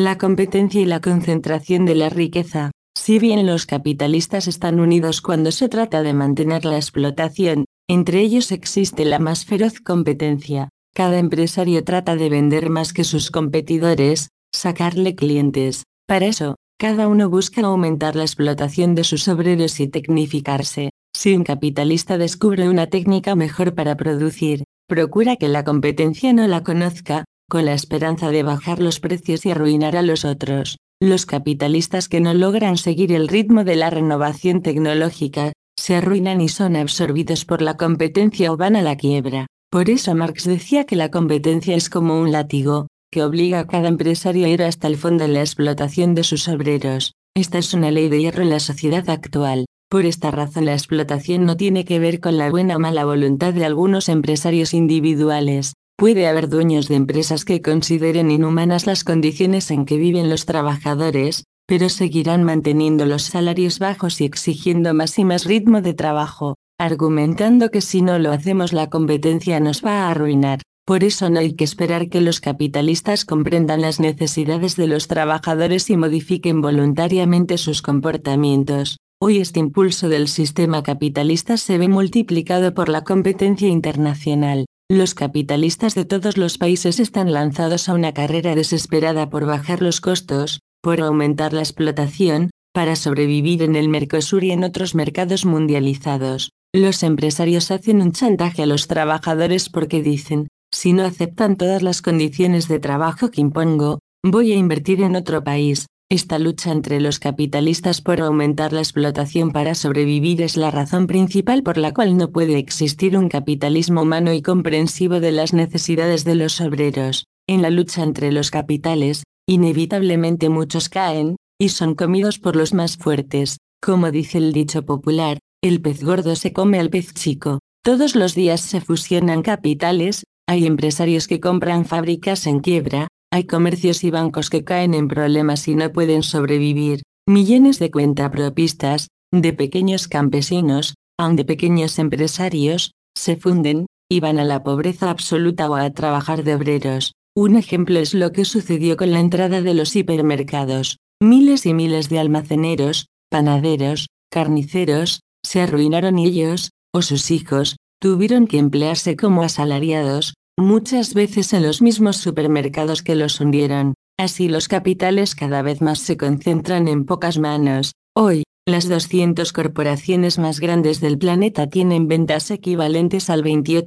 la competencia y la concentración de la riqueza. Si bien los capitalistas están unidos cuando se trata de mantener la explotación, entre ellos existe la más feroz competencia. Cada empresario trata de vender más que sus competidores, sacarle clientes. Para eso, cada uno busca aumentar la explotación de sus obreros y tecnificarse. Si un capitalista descubre una técnica mejor para producir, procura que la competencia no la conozca, con la esperanza de bajar los precios y arruinar a los otros. Los capitalistas que no logran seguir el ritmo de la renovación tecnológica, se arruinan y son absorbidos por la competencia o van a la quiebra. Por eso Marx decía que la competencia es como un látigo, que obliga a cada empresario a ir hasta el fondo en la explotación de sus obreros. Esta es una ley de hierro en la sociedad actual. Por esta razón la explotación no tiene que ver con la buena o mala voluntad de algunos empresarios individuales. Puede haber dueños de empresas que consideren inhumanas las condiciones en que viven los trabajadores, pero seguirán manteniendo los salarios bajos y exigiendo más y más ritmo de trabajo, argumentando que si no lo hacemos la competencia nos va a arruinar. Por eso no hay que esperar que los capitalistas comprendan las necesidades de los trabajadores y modifiquen voluntariamente sus comportamientos. Hoy este impulso del sistema capitalista se ve multiplicado por la competencia internacional. Los capitalistas de todos los países están lanzados a una carrera desesperada por bajar los costos, por aumentar la explotación, para sobrevivir en el Mercosur y en otros mercados mundializados. Los empresarios hacen un chantaje a los trabajadores porque dicen, si no aceptan todas las condiciones de trabajo que impongo, voy a invertir en otro país. Esta lucha entre los capitalistas por aumentar la explotación para sobrevivir es la razón principal por la cual no puede existir un capitalismo humano y comprensivo de las necesidades de los obreros. En la lucha entre los capitales, inevitablemente muchos caen, y son comidos por los más fuertes. Como dice el dicho popular, el pez gordo se come al pez chico. Todos los días se fusionan capitales, hay empresarios que compran fábricas en quiebra, hay comercios y bancos que caen en problemas y no pueden sobrevivir. Millones de cuentapropistas, de pequeños campesinos, aun de pequeños empresarios, se funden, y van a la pobreza absoluta o a trabajar de obreros. Un ejemplo es lo que sucedió con la entrada de los hipermercados. Miles y miles de almaceneros, panaderos, carniceros, se arruinaron y ellos, o sus hijos, tuvieron que emplearse como asalariados, muchas veces en los mismos supermercados que los hundieron. Así los capitales cada vez más se concentran en pocas manos. Hoy, las 200 corporaciones más grandes del planeta tienen ventas equivalentes al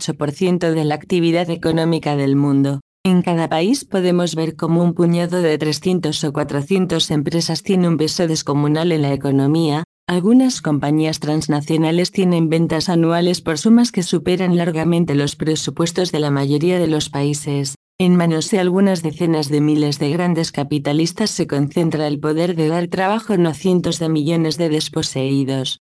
28% de la actividad económica del mundo. En cada país podemos ver cómo un puñado de 300 o 400 empresas tiene un peso descomunal en la economía. Algunas compañías transnacionales tienen ventas anuales por sumas que superan largamente los presupuestos de la mayoría de los países. En manos de algunas decenas de miles de grandes capitalistas se concentra el poder de dar trabajo no a cientos de millones de desposeídos.